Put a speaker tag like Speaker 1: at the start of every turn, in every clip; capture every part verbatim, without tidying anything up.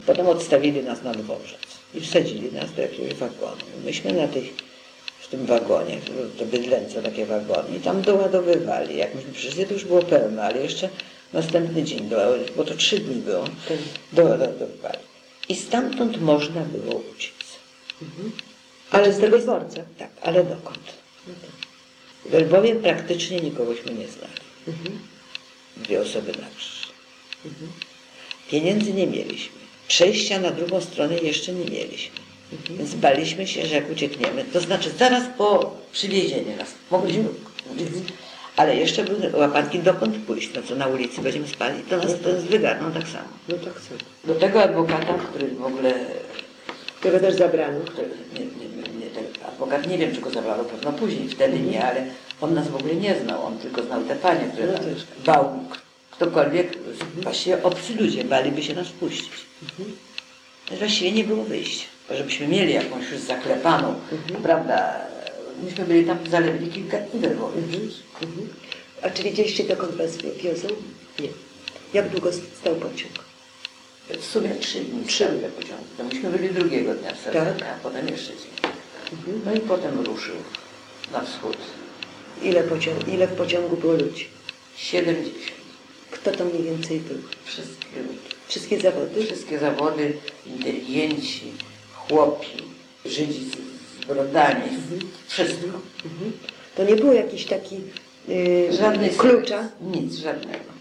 Speaker 1: Potem odstawili nas na dworzec i wsadzili nas do jakiegoś wagonu. Myśmy na tych, w tym wagonie, to Bydlęce takie wagony, i tam doładowywali. Jak myśmy przyszli, to już było pełno, ale jeszcze następny dzień, bo to trzy dni było, doładowywali. I stamtąd można było uciec.
Speaker 2: Mhm. Ale z tego dworca?
Speaker 1: Tak, ale dokąd?
Speaker 2: No tak.
Speaker 1: W Lwowie praktycznie nikogośmy nie znali.
Speaker 2: Mhm.
Speaker 1: Dwie osoby na krzyż.
Speaker 2: Mhm.
Speaker 1: Pieniędzy nie mieliśmy. Przejścia na drugą stronę jeszcze nie mieliśmy.
Speaker 2: Mhm.
Speaker 1: Więc baliśmy się, że jak uciekniemy, to znaczy zaraz po przywiezieniu nas mogliśmy uciec. Ale jeszcze były łapanki, dokąd pójść. No co, na ulicy będziemy spali, to nas to nas wygarną tak samo.
Speaker 2: No tak samo.
Speaker 1: Do tego adwokata, który w ogóle...
Speaker 2: Tego też zabrano.
Speaker 1: Który, nie, nie, nie, nie, ten adwokat, nie wiem, czy go zabrano, pewno później, wtedy nie, ale on nas w ogóle nie znał. On tylko znał te panie, które
Speaker 2: No
Speaker 1: tam
Speaker 2: też.
Speaker 1: bał. Ktokolwiek, właściwie obcy ludzie baliby się nas puścić.
Speaker 2: Mhm.
Speaker 1: Właściwie nie było wyjścia. Żebyśmy mieli jakąś już zaklepaną,
Speaker 2: Mhm.
Speaker 1: prawda? Myśmy byli tam zaledwie kilka dni we Lwowie.
Speaker 2: Mhm. Mhm. A czy wiedzieliście, dokąd was wiozą? Nie. Jak długo stał pociąg?
Speaker 1: W sumie trzy dni, trzy dni pociągu. To myśmy byli drugiego dnia w Sardynii,
Speaker 2: Tak.
Speaker 1: a potem jeszcze dzień.
Speaker 2: Mhm.
Speaker 1: No i potem ruszył na wschód.
Speaker 2: Ile, pociąg, ile w pociągu było ludzi?
Speaker 1: siedemdziesiąt.
Speaker 2: Kto to mniej więcej był?
Speaker 1: Wszystkie,
Speaker 2: Wszystkie zawody?
Speaker 1: wszystkie zawody, inteligenci, chłopi, Żydzi z, z brodami, wszystko.
Speaker 2: Mhm. To nie było jakiś taki yy,
Speaker 1: Żadnej
Speaker 2: klucza?
Speaker 1: Nic, żadnego.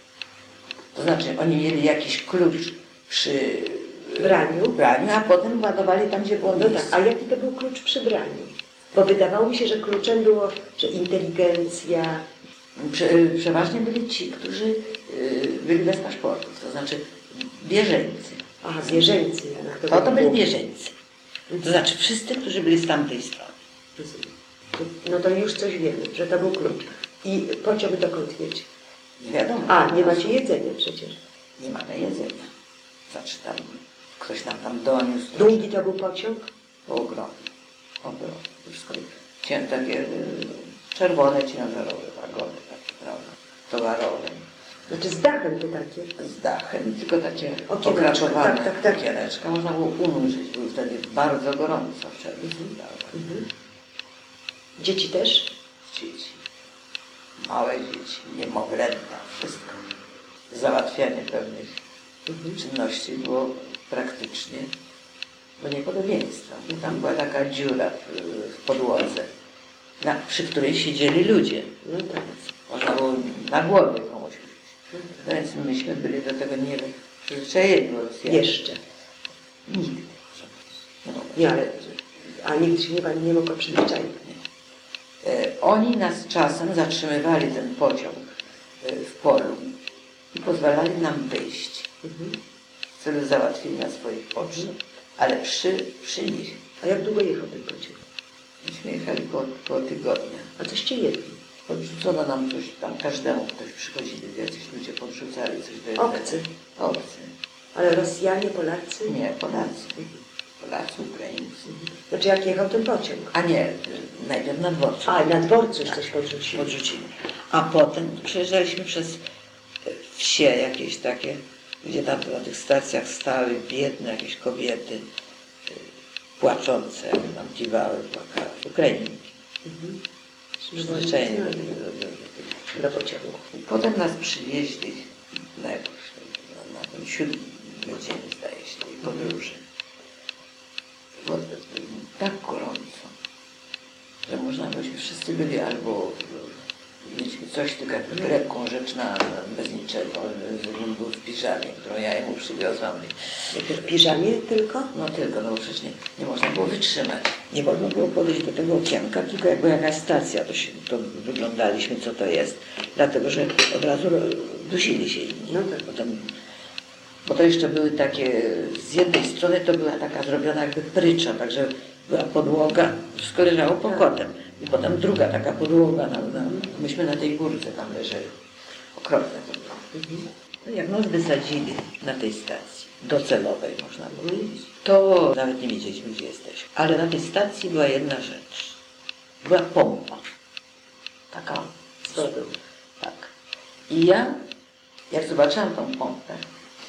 Speaker 1: To znaczy oni mieli jakiś klucz przy
Speaker 2: braniu,
Speaker 1: braniu a potem ładowali tam, gdzie było
Speaker 2: No
Speaker 1: miejsce.
Speaker 2: tak, a jaki to był klucz przy braniu? Bo wydawało mi się, że kluczem było, że inteligencja...
Speaker 1: Prze, przeważnie byli ci, którzy y, byli bez paszportów, to znaczy bieżeńcy.
Speaker 2: Aha, zwierzęcy. jednak
Speaker 1: To, to
Speaker 2: było.
Speaker 1: byli bieżeńcy. To znaczy wszyscy, którzy byli z tamtej strony.
Speaker 2: No to już coś wiemy, że to był klucz. I pociąg dokąd jedzie?
Speaker 1: Nie wiadomo.
Speaker 2: A, nie macie jedzenia przecież.
Speaker 1: Nie mamy jedzenia. Znaczy tam ktoś nam tam doniósł.
Speaker 2: Długi to był pociąg?
Speaker 1: Ogromny. Ogromny. Wszystko cię, takie y, czerwone ciężarowe wagony, takie, prawda, towarowe.
Speaker 2: Znaczy z dachem to takie.
Speaker 1: Z dachem, tylko takie
Speaker 2: Okieneczka,
Speaker 1: okraczowane
Speaker 2: tak, tak, tak.
Speaker 1: okieneczka. Można było umrzeć, było wtedy bardzo gorąco w czerwcu.
Speaker 2: Mhm. Dzieci też?
Speaker 1: Dzieci. Małe dzieci, niemowlęta, wszystko. Załatwianie pewnych
Speaker 2: Mhm.
Speaker 1: czynności było praktycznie do niepodobieństwa. Tam była taka dziura w, w podłodze, na, przy której siedzieli ludzie.
Speaker 2: No tak.
Speaker 1: Można było na głowie komuś usiąść. No więc myśmy byli do tego nie przyzwyczajeni. bo Rosjanie-
Speaker 2: Jeszcze.
Speaker 1: Nigdy. Nie, mogę
Speaker 2: Nie, ale...
Speaker 1: powiedzieć.
Speaker 2: A nigdy się nie, pani nie mogła przyzwyczaić.
Speaker 1: E, Oni nas czasem zatrzymywali ten pociąg e, w polu i pozwalali nam wyjść
Speaker 2: Mhm.
Speaker 1: w celu załatwienia swoich potrzeb, ale przy, przy nich.
Speaker 2: A jak długo jechał ten pociąg?
Speaker 1: Myśmy jechali po, po tygodniu.
Speaker 2: A coście jedli?
Speaker 1: Podrzucono nam coś tam, każdemu ktoś przychodzili, jacyś ludzie podrzucali coś do jedzenia.
Speaker 2: Obcy?
Speaker 1: Obcy.
Speaker 2: Ale Rosjanie, Polacy?
Speaker 1: Nie, Polacy. Polacy, Ukraińcy.
Speaker 2: Znaczy jak jechał ten pociąg?
Speaker 1: A nie, najpierw na dworcu.
Speaker 2: A, na dworcu już coś podrzucili.
Speaker 1: Podrzucili. A potem przejeżdżaliśmy przez wsie jakieś takie, gdzie tam na tych stacjach stały biedne jakieś kobiety, y, płaczące, jak nam kiwały, płakały. Ukrainki.
Speaker 2: Mhm.
Speaker 1: Przyzwyczajeni do tego.
Speaker 2: Do pociągu.
Speaker 1: Potem nas przywieźli na jakoś, na, na ten siódmy dzień, zdaje się, tej podróży. Było tak gorąco, że można byśmy wszyscy byli albo mieliśmy coś, tylko jakąś lekką rzecz na, bez niczego, z był w piżamie, którą ja jemu przywiozłam.
Speaker 2: W piżamie tylko?
Speaker 1: No tylko, no bo przecież nie, nie można było wytrzymać. Nie można było podejść do tego okienka, tylko jak była jakaś stacja, to, się, to wyglądaliśmy, co to jest. Dlatego, że od razu dusili się inni.
Speaker 2: No tak.
Speaker 1: Potem, bo to jeszcze były takie, z jednej strony to była taka zrobiona jakby prycza, także była podłoga, wszystko leżało pokotem. I potem druga taka podłoga, na, na, myśmy na tej górce tam leżeli. Okropne to było.
Speaker 2: Mhm.
Speaker 1: No jak nas wysadzili na tej stacji docelowej, można powiedzieć, to nawet nie wiedzieliśmy, gdzie jesteśmy. Ale na tej stacji była jedna rzecz. Była pompa. Taka z wodą. Tak. I ja, jak zobaczyłam tą pompę,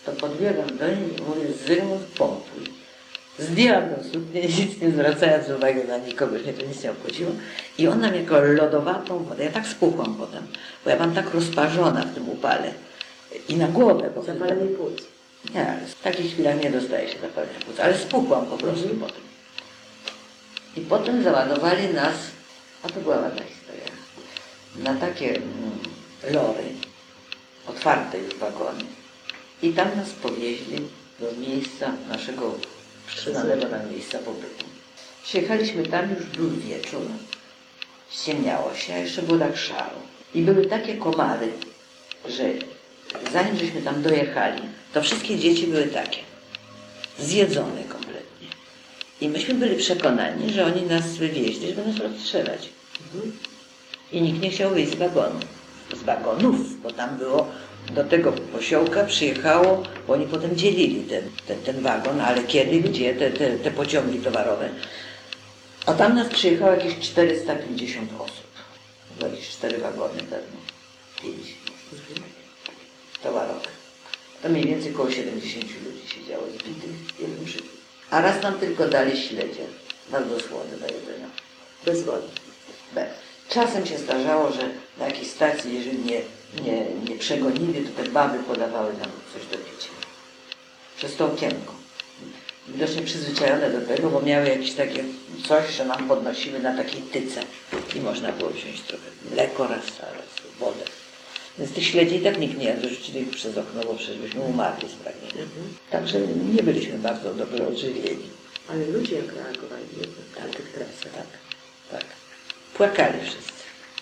Speaker 1: to podbiegam do niej i mówię, Zygmunt, pompuj. Zdjęłam tą suknię, nic nie zwracając uwagi na nikogo, mnie to nic nie obchodziło. I ona mnie jako lodowatą wodę, ja tak spuchłam potem, bo ja byłam tak rozparzona w tym upale. I na głowę. Bo
Speaker 2: zapalenie płuc.
Speaker 1: Nie, ale w takich chwilach nie dostaje się zapalenia płuc, ale spuchłam po prostu
Speaker 2: Mhm.
Speaker 1: potem. I potem załadowali nas, a to była ładna historia, na takie mm, lory, otwarte już wagony. I tam nas powieźli do miejsca naszego przyznanego nam miejsca pobytu. Przyjechaliśmy tam, już był wieczór, ściemniało się, a jeszcze było tak szaro. I były takie komary, że zanim żeśmy tam dojechali, to wszystkie dzieci były takie, zjedzone kompletnie. I myśmy byli przekonani, że oni nas wywieźli, żeby nas rozstrzelać.
Speaker 2: Mhm.
Speaker 1: I nikt nie chciał wyjść z wagonu, z wagonów, bo tam było, do tego posiołka przyjechało, bo oni potem dzielili ten, ten, ten wagon, ale kiedy, gdzie, te, te, te pociągi towarowe. A tam nas przyjechało jakieś czterysta pięćdziesiąt osób. Było jakieś cztery wagony pewno, pięć towarowe. To mniej więcej około siedemdziesięciu ludzi siedziało zbitych w jednym szyku. A raz nam tylko dali śledzie, bardzo słone do jedzenia.
Speaker 2: Bez wody.
Speaker 1: Bez. Czasem się zdarzało, że na jakiejś stacji, jeżeli nie, nie, nie przegonili, to te baby podawały nam coś do picia. Przez to okienko. Widocznie przyzwyczajone do tego, bo miały jakieś takie coś, że nam podnosiły na takiej tyce. I można było wziąć trochę mleko raz, a raz wodę. Więc tych śledzi i tak nikt nie jadł, rzucili ich przez okno, bo przecież byśmy umarli z pragnienia.
Speaker 2: Mhm.
Speaker 1: Także nie byliśmy bardzo dobrze odżywieni.
Speaker 2: Ale ludzie jak reagowali na tych trasach.
Speaker 1: Tak, tak. Płakali wszyscy.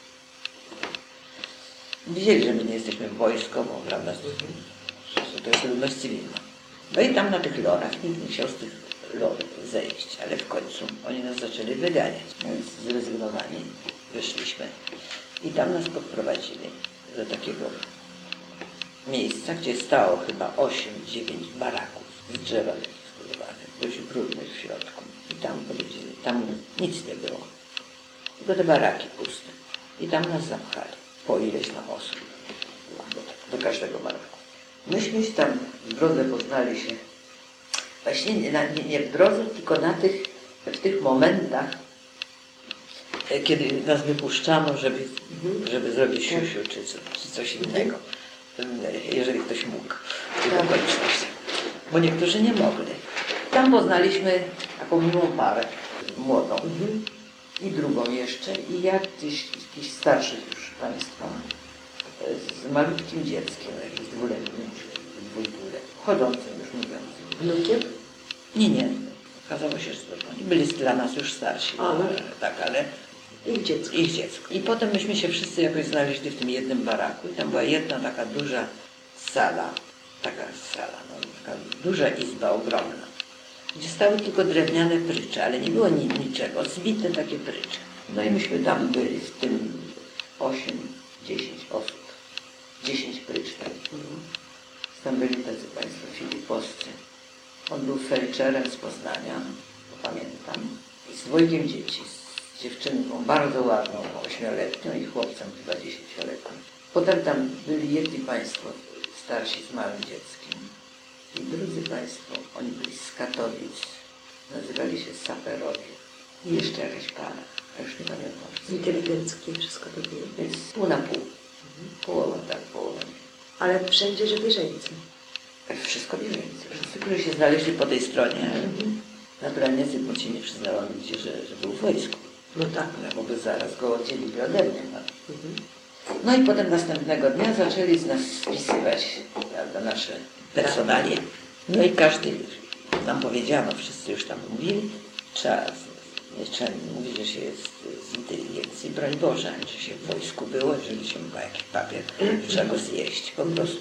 Speaker 1: Wiedzieli, że my nie jesteśmy wojskową, prawda, że to jest ludność cywilna. No i tam na tych lorach nikt nie chciał z tych lorów zejść, ale w końcu oni nas zaczęli wyganiać. No więc zrezygnowani wyszliśmy. I tam nas podprowadzili do takiego miejsca, gdzie stało chyba osiem, dziewięć baraków z drzewa zbudowanych, dość brudnych w środku. I tam powiedzieli, tam nic nie było. Tylko te baraki puste. I tam nas zapchali. Po ileś tam osób. Do, do każdego baraku. Myśmy się tam w drodze poznali się. Właśnie nie, na, nie, nie w drodze, tylko na tych, w tych momentach, kiedy nas wypuszczano, żeby, żeby zrobić siusiu czy, co, czy coś innego. Jeżeli ktoś mógł. W tych okolicznościach. Bo niektórzy nie mogli. Tam poznaliśmy taką miłą parę, młodą.
Speaker 2: Mhm.
Speaker 1: I drugą jeszcze, i jakiś, jakiś starszych już państwa z malutkim dzieckiem, jakimś dwuletnim, dwójduletnim, chodzącym już mówiąc.
Speaker 2: Wnukiem?
Speaker 1: Nie, nie. Okazało się, że to oni byli dla nas już starsi.
Speaker 2: A, no.
Speaker 1: Tak, ale
Speaker 2: Ich dziecko.
Speaker 1: ich dziecko. I potem myśmy się wszyscy jakoś znaleźli w tym jednym baraku i tam była jedna taka duża sala, taka sala, no, taka duża izba ogromna, gdzie stały tylko drewniane prycze, ale nie było ni niczego, zbite takie prycze. No i myśmy tam byli w tym osiem, dziesięć osób, dziesięć prycz takich.
Speaker 2: Mhm.
Speaker 1: Tam byli tacy państwo filipowscy. On był felczerem z Poznania, to pamiętam, i z dwojgiem dzieci, z dziewczynką bardzo ładną, ośmioletnią i chłopcem chyba dziesięcioletnim. Potem tam byli jedni państwo starsi z małym dzieckiem i drudzy państwo, oni byli z Katowic, nazywali się saperowie i jeszcze jakaś para, a już nie pamiętam.
Speaker 2: Inteligenckie wszystko to było.
Speaker 1: Więc pół na pół, połowa tak, połowa nie.
Speaker 2: Ale wszędzie, że bieżeńcy.
Speaker 1: Wszystko bieżeńcy, wszyscy, którzy się znaleźli po tej stronie. Mhm. Naturalnie Zygmunt się nie przyznał nigdzie, że, że był w wojsku.
Speaker 2: No tak.
Speaker 1: No, bo by zaraz go oddzielili ode mnie. No.
Speaker 2: Mhm.
Speaker 1: no i potem następnego dnia zaczęli z nas spisywać, prawda, nasze personalie. No i każdy, nam powiedziano, wszyscy już tam mówili, trzeba, nie trzeba mówić, że się jest z inteligencji, broń Boże, ani że się w wojsku było, jeżeli się ma jakiś papier, trzeba go zjeść po prostu.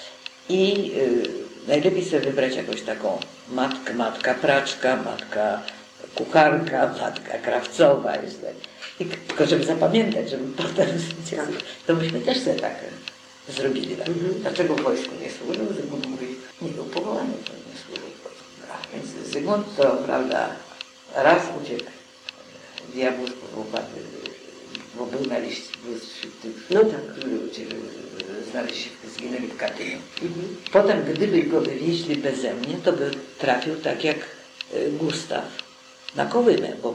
Speaker 1: I y, najlepiej sobie wybrać jakąś taką matkę, matka praczka, matka kucharka, matka krawcowa. I, tylko żeby zapamiętać, żeby potem, to myśmy też sobie tak zrobili. Tak?
Speaker 2: Mhm.
Speaker 1: Dlaczego w wojsku nie służył? Zygmunt mówi, nie był powołany, to nie służył w wojsku. A więc Zygmunt to, prawda, raz uciekł diabłu z łopaty, bo był na liście, był wśród tych,
Speaker 2: no tak,
Speaker 1: który uciekł znaleźli się, zginęli w Katyniu.
Speaker 2: Mhm.
Speaker 1: Potem, gdyby go wywieźli beze mnie, to by trafił tak jak y, Gustaw na Kołymę, bo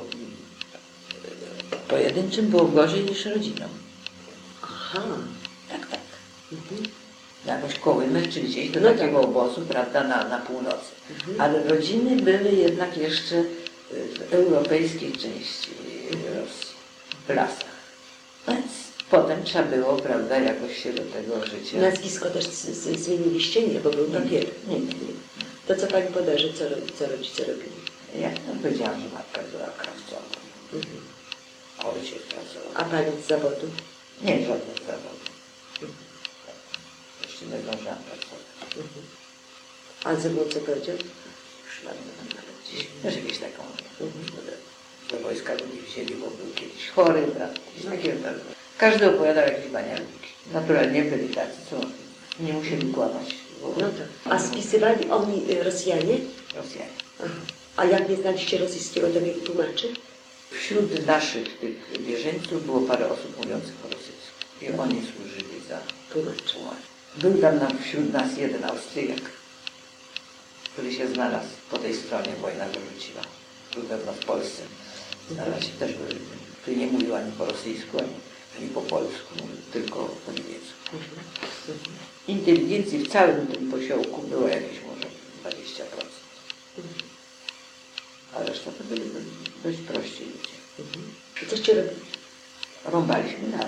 Speaker 1: y, pojedynczym było gorzej niż rodziną.
Speaker 2: Aha.
Speaker 1: Tak, tak.
Speaker 2: Mhm.
Speaker 1: Na jakąś Kołymę, czy gdzieś do
Speaker 2: No
Speaker 1: takiego
Speaker 2: tak.
Speaker 1: obozu, prawda, na, na północy.
Speaker 2: Mhm.
Speaker 1: Ale rodziny były jednak jeszcze y, w europejskiej części Rosji, w lasach. Więc potem trzeba było, prawda, jakoś się do tego życia...
Speaker 2: Nazwisko też z- z- zmieniliście? Nie, bo był papier.
Speaker 1: Nie, nie.
Speaker 2: To co pani podarzy, co, robi- co rodzice robili?
Speaker 1: Ja no, powiedziałam, że matka była krawcową,
Speaker 2: Mhm.
Speaker 1: a ojciec pracował.
Speaker 2: A pani z zawodu?
Speaker 1: Nie, żadnych zawodów. Jeszcze nie zdążyłam pracować.
Speaker 2: Mhm. A ze mną co powiedział?
Speaker 1: Już ładnie tam nawet gdzieś, może jakieś taką,
Speaker 2: Mhm.
Speaker 1: do wojska go nie wzięli, bo był kiedyś chory, prawda? Jakieś takie, prawda? Każdy opowiadał jakieś banialniki. Naturalnie byli tacy, co nie musieli kłamać. Bo
Speaker 2: No tak. A spisywali oni y, Rosjanie?
Speaker 1: Rosjanie.
Speaker 2: Aha. A jak nie znaliście rosyjskiego, to mnie tłumaczy?
Speaker 1: Wśród naszych tych bieżeńców było parę osób mówiących po rosyjsku. I oni służyli za
Speaker 2: Tłumaczy.
Speaker 1: tłumacz. Był tam nam, wśród nas jeden Austriak, który się znalazł po tej stronie, wojna go rzuciła. Był pewno w Polsce. Znalazł się też, był, który nie mówił ani po rosyjsku, ani, ani po polsku, mówił tylko po niemiecku.
Speaker 2: Mhm. Mhm.
Speaker 1: Inteligencji w całym tym posiołku było jakieś może dwadzieścia procent.
Speaker 2: Mhm.
Speaker 1: A reszta to byli dość prości ludzie.
Speaker 2: Mhm. I coście robili?
Speaker 1: Rąbaliśmy las.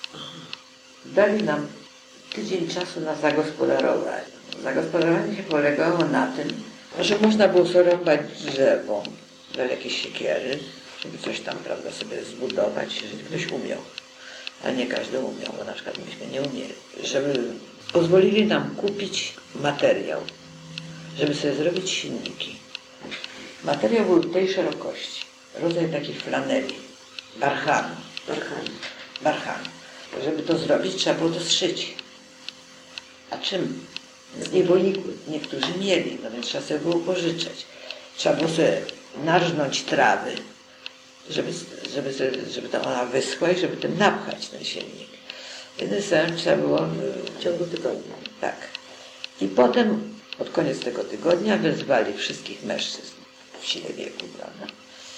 Speaker 1: Dali nam tydzień czasu na zagospodarowanie. Zagospodarowanie się polegało na tym, że można było zarąbać drzewo, dali jakieś siekiery, żeby coś tam, prawda, sobie zbudować, jeżeli ktoś umiał. Ale nie każdy umiał, bo na przykład myśmy nie umieli. Żeby pozwolili nam kupić materiał, żeby sobie zrobić silniki. Materiał był tej szerokości, rodzaj takich flaneli, barchanu.
Speaker 2: Barchami.
Speaker 1: barchanu. Żeby to zrobić, trzeba było to zszyć. A czym?
Speaker 2: Z niewolników.
Speaker 1: Niektórzy mieli, no więc trzeba sobie było pożyczać. Trzeba było sobie narżnąć trawy, żeby, żeby, sobie, żeby ta ona wyschła i żeby tym napchać ten silnik. Jednym słowem trzeba było...
Speaker 2: W ciągu tygodnia.
Speaker 1: Tak. I potem, pod koniec tego tygodnia, wezwali wszystkich mężczyzn w sile wieku, prawda?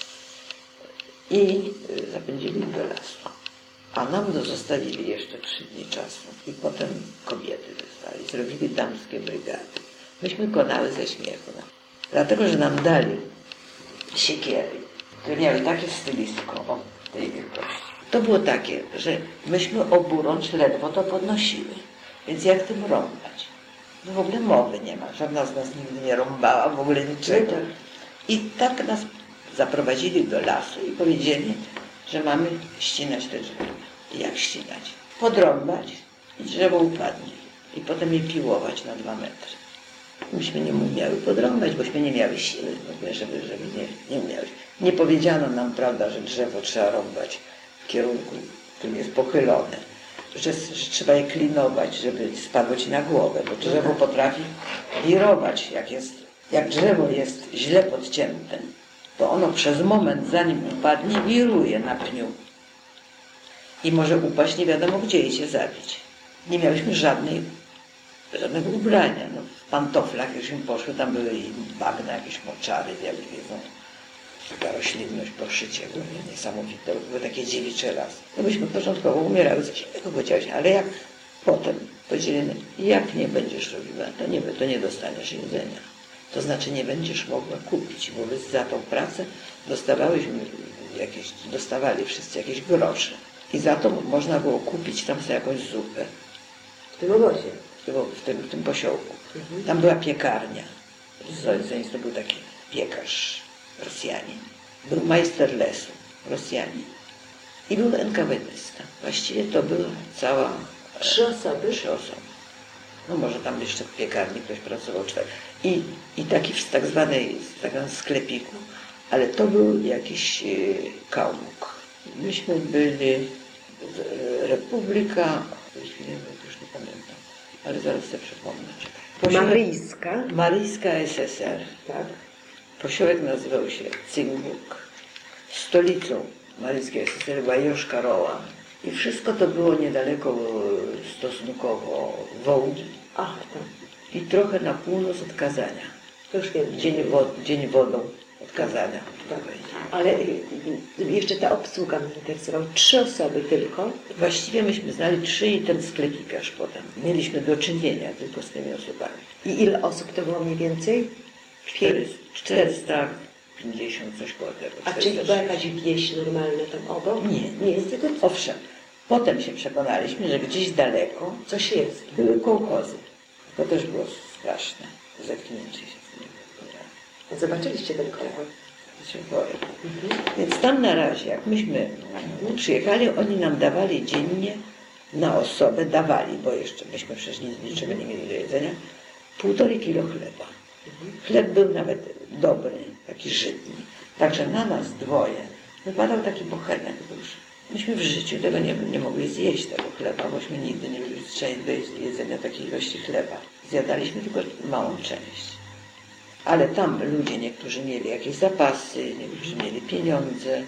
Speaker 1: I y, zapędzili ich do lasu. A nam do zostawili jeszcze trzy dni czasu. I potem kobiety wezwali, zrobili damskie brygady. Myśmy konały ze śmiechu. No. Dlatego, że nam dali siekiery, które miały takie stylisko o tej wielkości. To było takie, że myśmy oburącz ledwo to podnosiły. Więc jak tym rąbać? No w ogóle mowy nie ma. Żadna z nas nigdy nie rąbała, w ogóle niczego. I tak nas zaprowadzili do lasu i powiedzieli, że mamy ścinać te drzewa. I jak ścinać? Podrąbać i drzewo upadnie. I potem je piłować na dwa metry. Myśmy nie umiały podrąbać, bośmy nie miały siły, żeby, żeby nie, nie umiały. Nie powiedziano nam, prawda, że drzewo trzeba rąbać w kierunku, którym jest pochylone. Że, że trzeba je klinować, żeby spadło ci na głowę, bo drzewo potrafi wirować. Jak, jest, jak drzewo jest źle podcięte, to ono przez moment, zanim upadnie, wiruje na pniu. I może upaść nie wiadomo gdzie i cię zabić. Nie miałyśmy żadnej, żadnego ubrania. No, w pantoflach jużśmy poszły, tam były i bagna, jakieś moczary, jak wiedzą. Taka roślinność, poszycie, niesamowite, były takie dziewicze lasy. No byśmy początkowo umierały ze śmiechu, powiedziałyśmy, ale jak potem podzielimy, jak nie będziesz robiła, to nie, to nie dostaniesz jedzenia. To znaczy nie będziesz mogła kupić, bo wy za tą pracę dostawałyśmy jakieś, dostawali wszyscy jakieś grosze. I za to można było kupić tam sobie jakąś zupę.
Speaker 2: W tym obozie.
Speaker 1: W tym, w tym posiołku.
Speaker 2: Mhm.
Speaker 1: Tam była piekarnia. Zolic to był taki piekarz Rosjanin. Był majster lesu Rosjanin. I był enkawedysta. Właściwie to była cała...
Speaker 2: Trzy osoby?
Speaker 1: Trzy osoby. No może tam jeszcze w piekarni ktoś pracował cztery. I, i taki w tak zwanej tak zwanym sklepiku, ale to był jakiś yy, kałmuk. Myśmy byli e, Republika, już nie pamiętam, ale zaraz sobie przypomnę.
Speaker 2: Maryjska.
Speaker 1: Maryjska S S R.
Speaker 2: Tak.
Speaker 1: Posiołek nazywał się Cyngbuk. Stolicą Maryjskiej S S R była Joszkaroła. I wszystko to było niedaleko stosunkowo Wołgi
Speaker 2: Ach, tak.
Speaker 1: i trochę na północ od Kazania.
Speaker 2: To już wiem.
Speaker 1: Dzień, wo dzień wodą od Kazania.
Speaker 2: Tak. Ale y, y, jeszcze ta obsługa mnie interesowała. Trzy osoby tylko.
Speaker 1: Właściwie myśmy znali trzy i ten sklepikarz potem. Mieliśmy do czynienia tylko z tymi osobami.
Speaker 2: I ile osób to było mniej więcej?
Speaker 1: czterysta pięćdziesiąt, coś koło tego.
Speaker 2: A czy była jakaś wieś normalna tam obok?
Speaker 1: Nie,
Speaker 2: Nie jest tylko
Speaker 1: owszem. Potem się przekonaliśmy, że gdzieś daleko
Speaker 2: coś jest.
Speaker 1: były kołchozy. To też było straszne, zetknięcie się z nimi.
Speaker 2: Zobaczyliście ten kołchoz?
Speaker 1: Się boję. Mhm. Więc tam na razie, jak myśmy przyjechali, oni nam dawali dziennie na osobę, dawali, bo jeszcze myśmy przecież nic, niczego nie mieli do jedzenia, półtorej kilo chleba. Chleb był nawet dobry, taki żytni. Także na nas dwoje wypadał taki bochenek duży. Myśmy w życiu tego nie, nie mogli zjeść, tego chleba, bośmy nigdy nie byli przyzwyczajeni do jedzenia takiej ilości chleba. Zjadaliśmy tylko małą część. Ale tam ludzie, niektórzy mieli jakieś zapasy, niektórzy mieli pieniądze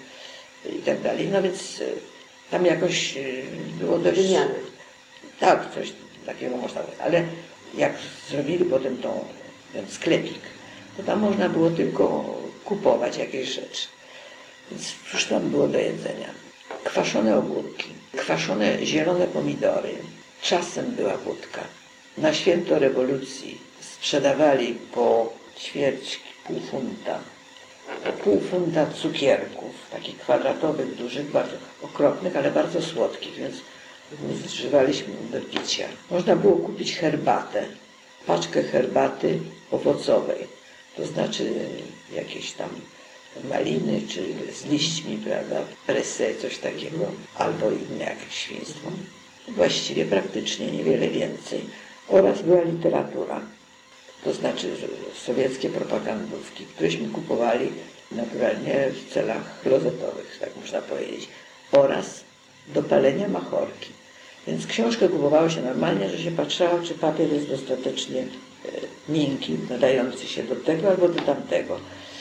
Speaker 1: i tak dalej. No więc tam jakoś było dość...
Speaker 2: Wymiany.
Speaker 1: Tak, coś takiego można powiedzieć. Ale jak zrobili potem tą, ten sklepik, to tam można było tylko kupować jakieś rzeczy. Więc już tam było do jedzenia. Kwaszone ogórki, kwaszone zielone pomidory. Czasem była wódka. Na święto rewolucji sprzedawali po ćwierć, pół funta, pół funta cukierków, takich kwadratowych, dużych, bardzo okropnych, ale bardzo słodkich, więc zużywaliśmy do picia. Można było kupić herbatę, paczkę herbaty owocowej, to znaczy jakieś tam maliny, czy z liśćmi, prawda, presse, coś takiego, albo inne jakieś świństwo. Właściwie praktycznie niewiele więcej. Oraz była literatura. To znaczy sowieckie propagandówki, któreśmy kupowali naturalnie w celach klozetowych, tak można powiedzieć, oraz do palenia machorki. Więc książkę kupowało się normalnie, że się patrzało, czy papier jest dostatecznie e, miękki, nadający się do tego albo do tamtego.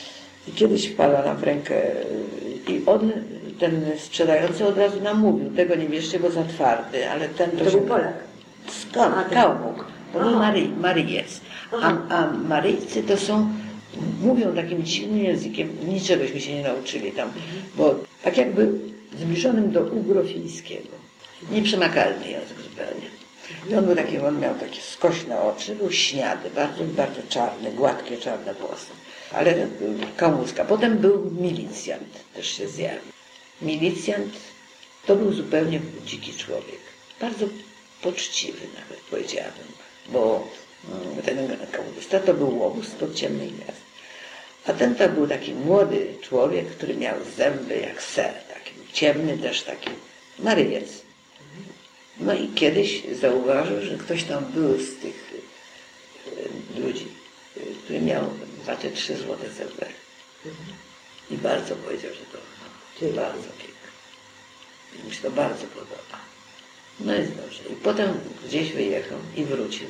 Speaker 1: I kiedyś wpadła nam w rękę e, i on, ten sprzedający od razu nam mówił, tego nie bierzcie, bo za twardy, ale ten to,
Speaker 2: To
Speaker 1: się...
Speaker 2: był Polak.
Speaker 1: Skąd? Kałmuk. To był Maryj, Maryjec. A, a Maryjcy to są, mówią takim dziwnym językiem, niczegośmy się nie nauczyli tam, bo tak jakby zbliżonym do ugrofińskiego. Nieprzemakalny język zupełnie. I on był taki, on miał takie skośne oczy, był śniady, bardzo, bardzo czarny, gładkie czarne włosy. Ale kałmuska. Potem był milicjant, też się zjawił. Milicjant to był zupełnie dziki człowiek. Bardzo poczciwy nawet, powiedziałabym, bo ten komunista to był łobuz spod ciemnych gwiazd. A ten to był taki młody człowiek, który miał zęby jak ser, taki ciemny też taki Maryjec. No i kiedyś zauważył, że ktoś tam był z tych ludzi, który miał dwa czy trzy złote zęby. I bardzo powiedział, że to bardzo piękne. I mi się to bardzo podoba. No jest dobrze. I potem gdzieś wyjechał i wrócił.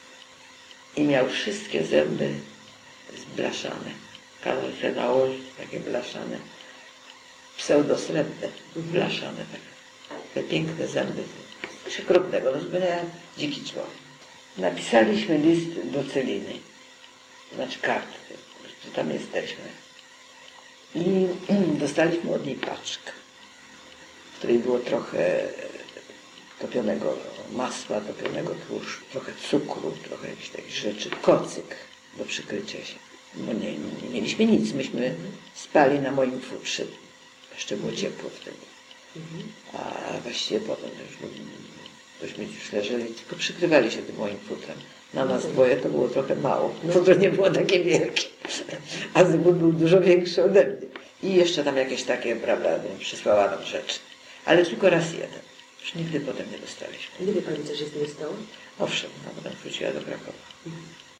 Speaker 1: I miał wszystkie zęby zblaszane. Kazał się nałożyć takie blaszane, pseudosrebrne, blaszane takie. Te piękne zęby. Coś okropnego, no zupełnie jak dziki człowiek. Napisaliśmy list do Celiny, to znaczy kartkę, że tam jesteśmy. I dostaliśmy od niej paczkę, w której było trochę topionego masła, topionego tłuszczu, trochę cukru, trochę jakichś takich rzeczy, kocyk do przykrycia się. No nie, nie mieliśmy nic, myśmy spali na moim futrze, jeszcze było ciepło wtedy. A właściwie potem już, tośmy już leżeli, tylko przykrywali się tym moim futrem. Na nas dwoje to było trochę mało, futro nie było takie wielkie, a Zygmunt był dużo większy ode mnie. I jeszcze tam jakieś takie, prawda, przysłała nam rzeczy, ale tylko raz jeden. Już nigdy potem nie dostaliśmy.
Speaker 2: Nie wie pani, co się z nim stało?
Speaker 1: Owszem, no potem wróciła do Krakowa.